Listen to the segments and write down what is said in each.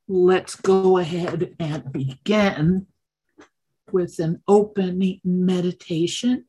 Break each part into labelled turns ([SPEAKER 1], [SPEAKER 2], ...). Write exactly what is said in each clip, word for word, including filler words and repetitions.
[SPEAKER 1] let's go ahead and begin with an opening meditation.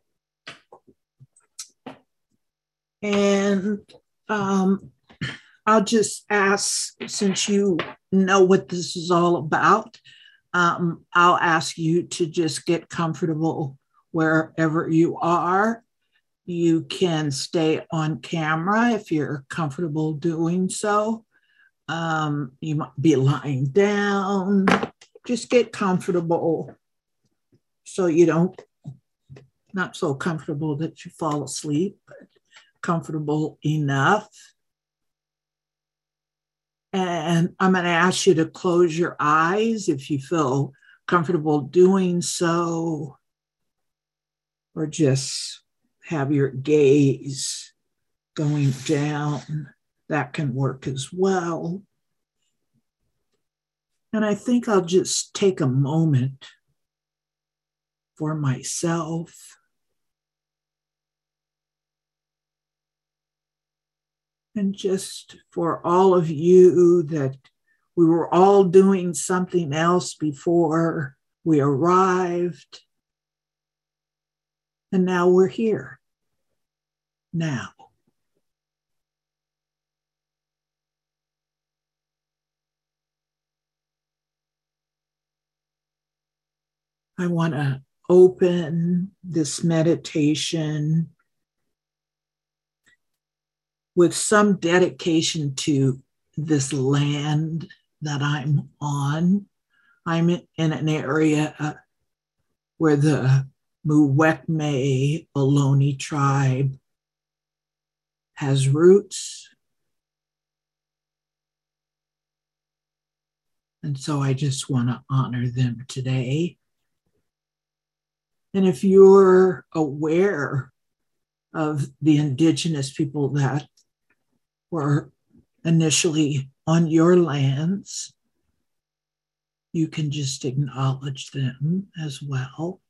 [SPEAKER 1] And um, I'll just ask, since you know what this is all about, um, I'll ask you to just get comfortable wherever you are. You can stay on camera if you're comfortable doing so. Um, you might be lying down. Just get comfortable so you don't, not so comfortable that you fall asleep, but comfortable enough. And I'm going to ask you to close your eyes if you feel comfortable doing so, or just have your gaze going down. That can work as well. And I think I'll just take a moment for myself and just for all of you that we were all doing something else before we arrived. And now we're here. Now. I want to open this meditation with some dedication to this land that I'm on. I'm in an area where the Muwekme Ohlone tribe has roots. And so I just want to honor them today. And if you're aware of the indigenous people that were initially on your lands, you can just acknowledge them as well.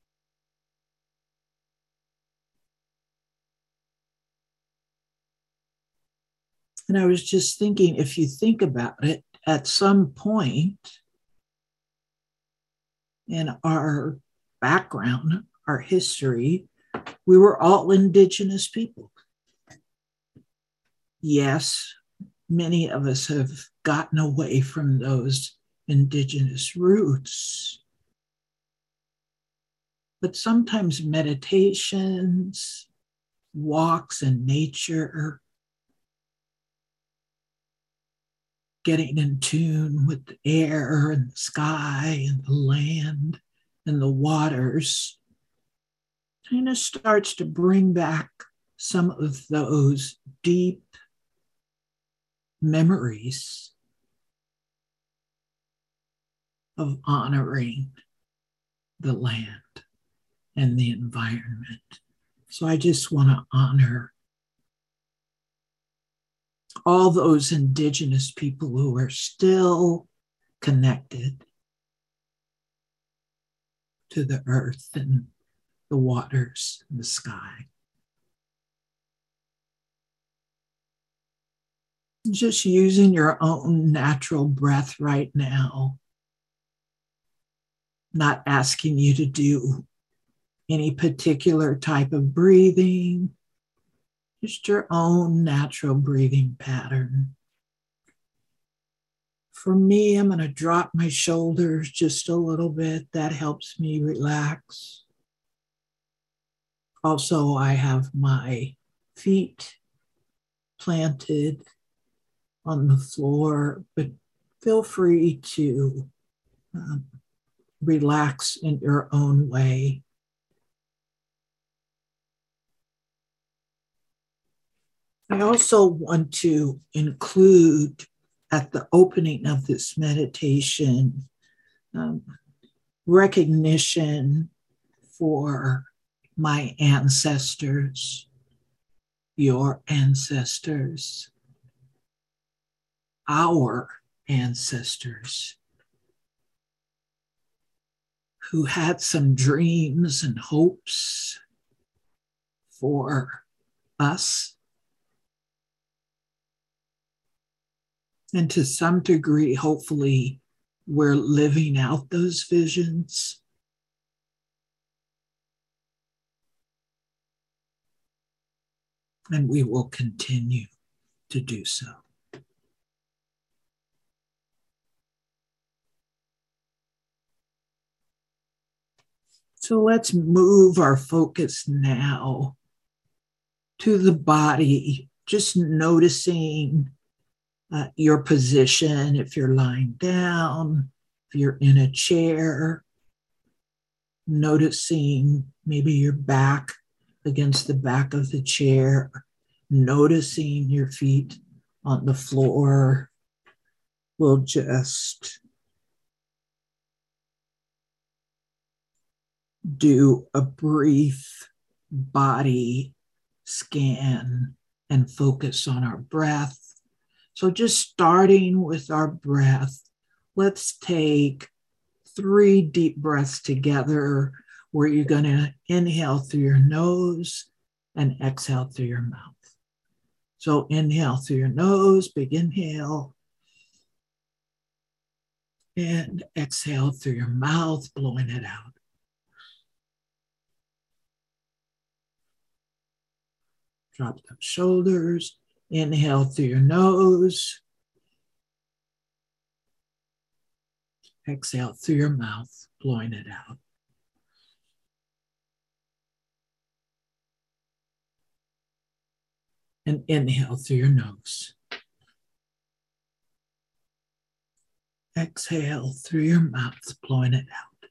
[SPEAKER 1] And I was just thinking, if you think about it, at some point in our background, our history, we were all indigenous people. Yes, many of us have gotten away from those indigenous roots. But sometimes meditations, walks in nature, getting in tune with the air and the sky and the land and the waters kind of starts to bring back some of those deep memories of honoring the land and the environment. So I just want to honor all those indigenous people who are still connected to the earth and the waters and the sky. Just using your own natural breath right now, not asking you to do any particular type of breathing, just your own natural breathing pattern. For me, I'm going to drop my shoulders just a little bit. That helps me relax. Also, I have my feet planted on the floor, but feel free to um, relax in your own way. I also want to include at the opening of this meditation um, recognition for my ancestors, your ancestors, our ancestors who had some dreams and hopes for us. And to some degree, hopefully, we're living out those visions. And we will continue to do so. So let's move our focus now to the body, just noticing uh, your position, if you're lying down, if you're in a chair, noticing maybe your back against the back of the chair, noticing your feet on the floor. We'll just do a brief body scan and focus on our breath. So just starting with our breath, let's take three deep breaths together where you're going to inhale through your nose and exhale through your mouth. So inhale through your nose, big inhale. And exhale through your mouth, blowing it out. Drop the shoulders. Inhale through your nose. Exhale through your mouth, blowing it out. And inhale through your nose. Exhale through your mouth, blowing it out.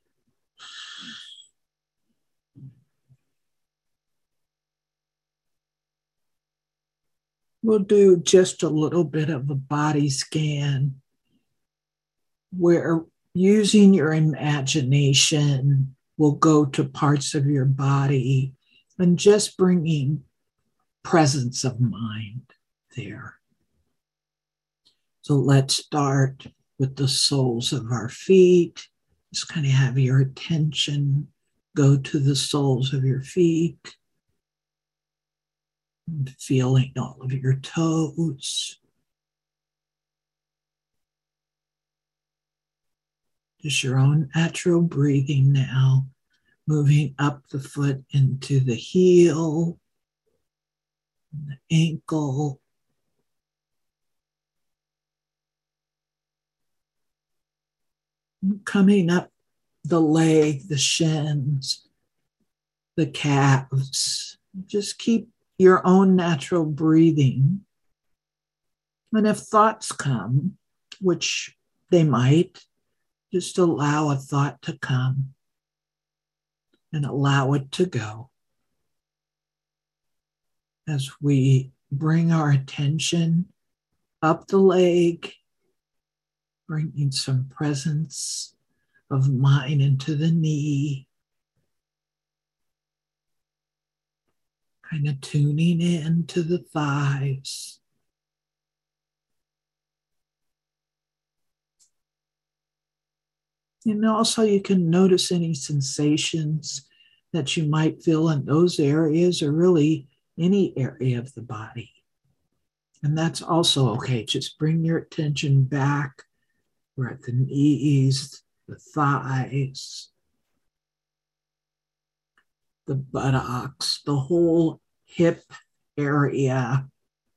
[SPEAKER 1] We'll do just a little bit of a body scan where using your imagination will go to parts of your body and just bringing presence of mind there. So let's start with the soles of our feet. Just kind of have your attention go to the soles of your feet, feeling all of your toes. Just your own natural breathing now, moving up the foot into the heel, the ankle, coming up the leg, the shins, the calves. Just keep your own natural breathing. And if thoughts come, which they might, just allow a thought to come and allow it to go. As we bring our attention up the leg, bringing some presence of mind into the knee, kind of tuning in to the thighs. And also you can notice any sensations that you might feel in those areas or really any area of the body. And that's also okay. Just bring your attention back. We're at the knees, the thighs, the buttocks, the whole hip area.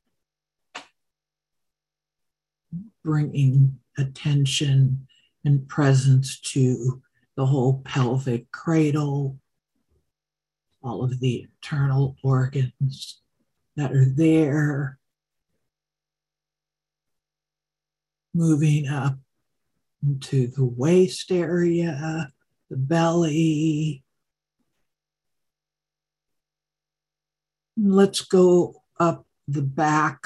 [SPEAKER 1] Bringing attention and presence to the whole pelvic cradle, all of the internal organs that are there. Moving up into the waist area, the belly. Let's go up the back,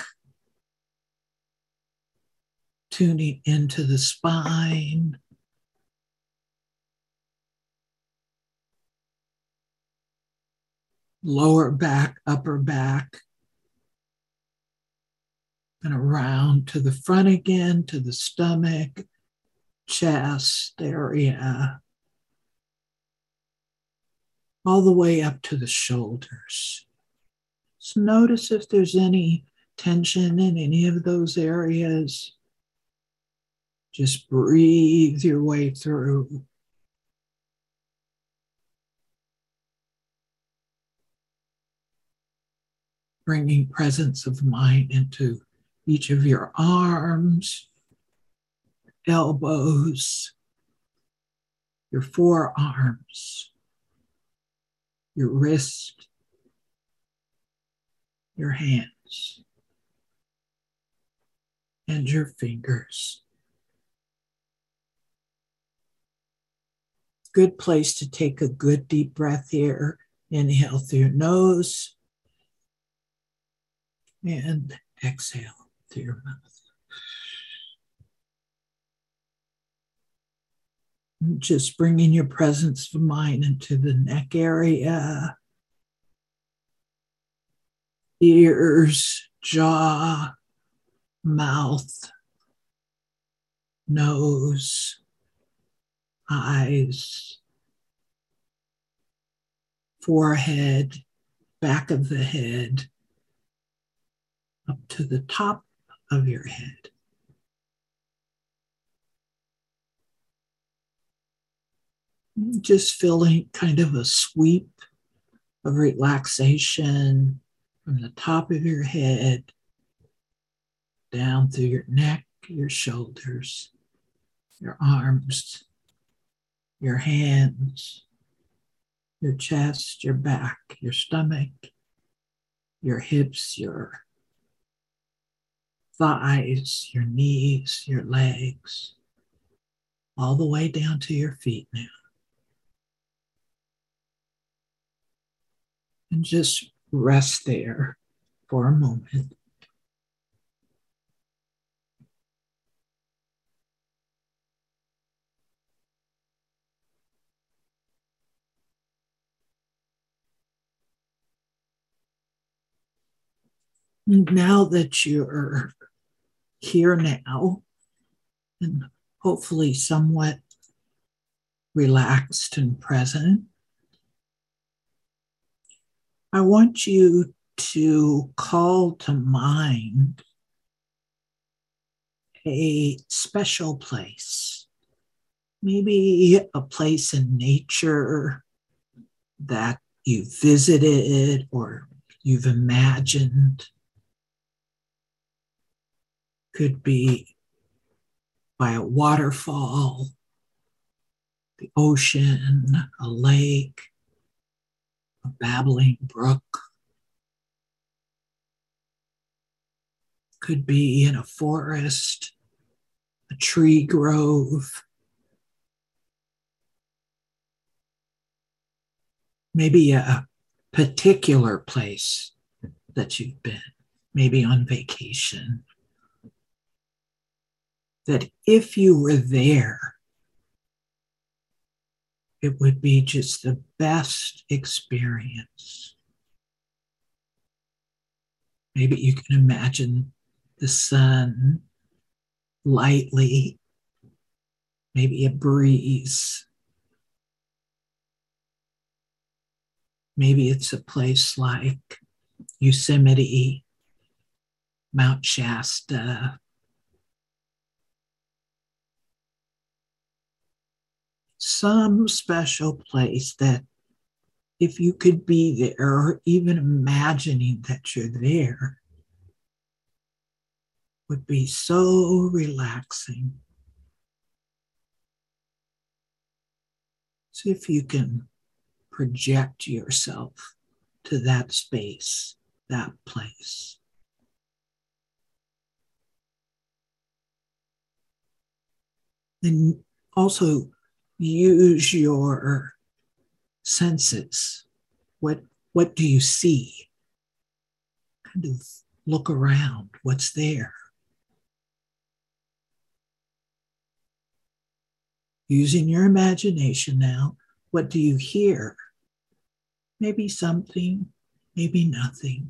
[SPEAKER 1] tuning into the spine. Lower back, upper back. And around to the front again, to the stomach, chest area. All the way up to the shoulders. So notice if there's any tension in any of those areas. Just breathe your way through. Bringing presence of mind into each of your arms, elbows, your forearms, your wrist, your hands, and your fingers. Good place to take a good deep breath here. Inhale through your nose and exhale through your mouth. Just bringing your presence of mind into the neck area, ears, jaw, mouth, nose, eyes, forehead, back of the head, up to the top of your head. Just feeling kind of a sweep of relaxation from the top of your head down through your neck, your shoulders, your arms, your hands, your chest, your back, your stomach, your hips, your thighs, your knees, your legs, all the way down to your feet now. And just rest there for a moment. Now that you're here now and hopefully somewhat relaxed and present, I want you to call to mind a special place, maybe a place in nature that you visited or you've imagined. Could be by a waterfall, the ocean, a lake, a babbling brook. Could be in a forest, a tree grove. Maybe a particular place that you've been, maybe on vacation. That if you were there, it would be just the best experience. Maybe you can imagine the sun lightly, maybe a breeze. Maybe it's a place like Yosemite, Mount Shasta. Some special place that if you could be there, or even imagining that you're there, would be so relaxing. See if you can project yourself to that space, that place. And also use your senses. What, what do you see? Kind of look around. What's there? Using your imagination now, what do you hear? Maybe something, maybe nothing.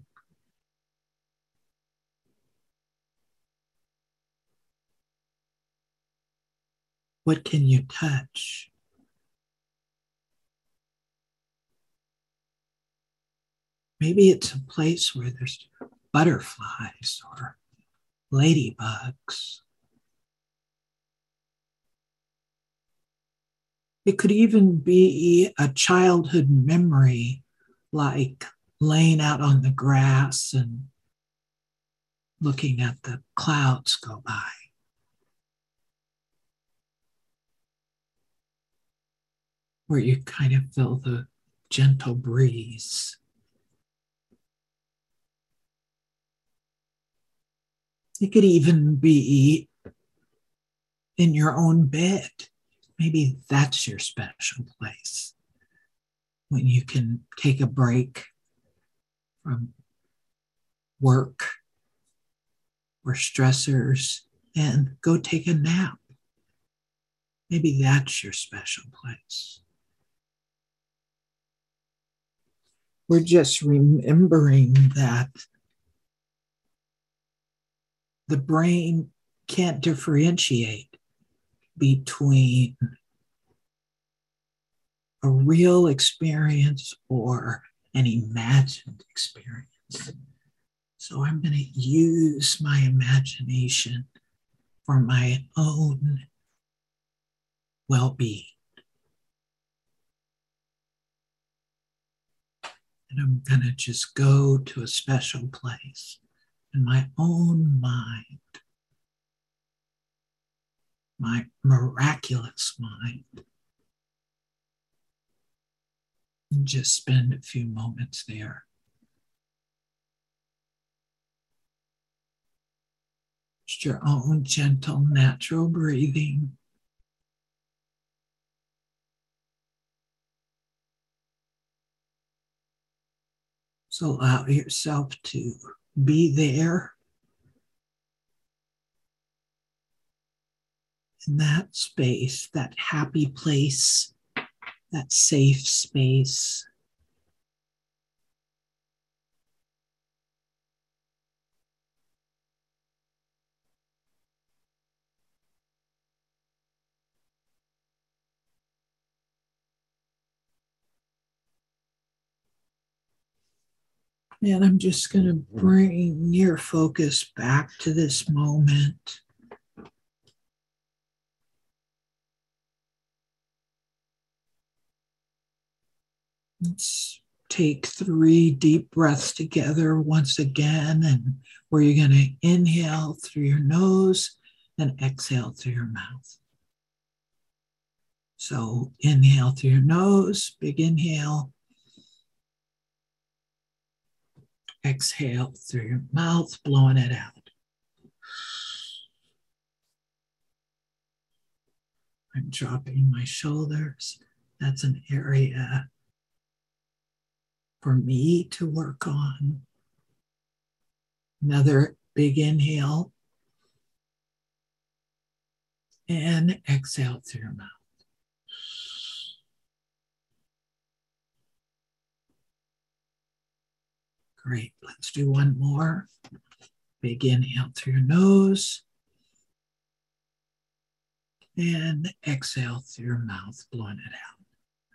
[SPEAKER 1] What can you touch? Maybe it's a place where there's butterflies or ladybugs. It could even be a childhood memory, like laying out on the grass and looking at the clouds go by. Where you kind of feel the gentle breeze. It could even be in your own bed. Maybe that's your special place when you can take a break from work or stressors and go take a nap. Maybe that's your special place. We're just remembering that the brain can't differentiate between a real experience or an imagined experience. So I'm going to use my imagination for my own well-being. And I'm going to just go to a special place in my own mind, my miraculous mind, and just spend a few moments there. Just your own gentle, natural breathing. So allow yourself to be there in that space, that happy place, that safe space. And I'm just going to bring your focus back to this moment. Let's take three deep breaths together once again, and where you're going to inhale through your nose and exhale through your mouth. So inhale through your nose, big inhale. Exhale through your mouth, blowing it out. I'm dropping my shoulders. That's an area for me to work on. Another big inhale. And exhale through your mouth. Great. Let's do one more. Big inhale through your nose. And exhale through your mouth, blowing it out.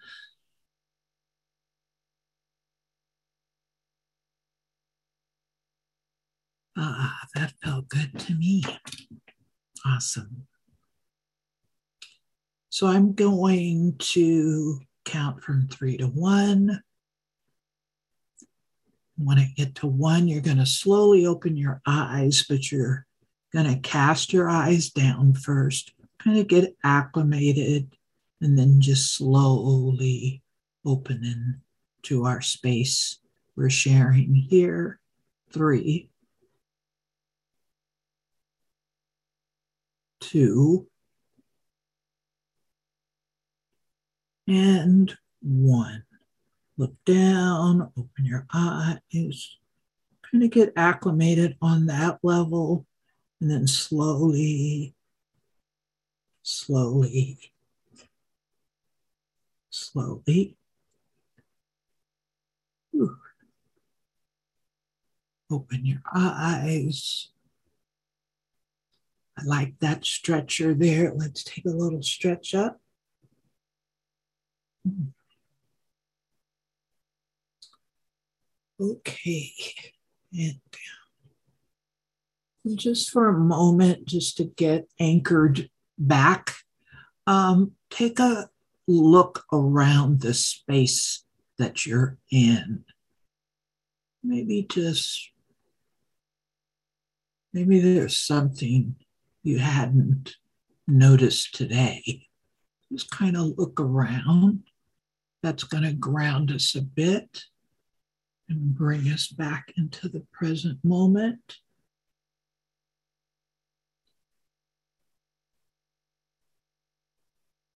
[SPEAKER 1] Ah, that felt good to me. Awesome. So I'm going to count from three to one. When I get to one, you're going to slowly open your eyes, but you're going to cast your eyes down first, kind of get acclimated, and then just slowly open into our space we're sharing here. Three, two, and one. Look down, open your eyes, kind of get acclimated on that level, and then slowly, slowly, slowly. Ooh. Open your eyes. I like that stretcher there. Let's take a little stretch up. Okay, and down. And just for a moment, just to get anchored back, um, take a look around the space that you're in. Maybe just, maybe there's something you hadn't noticed today. Just kind of look around. That's going to ground us a bit and bring us back into the present moment.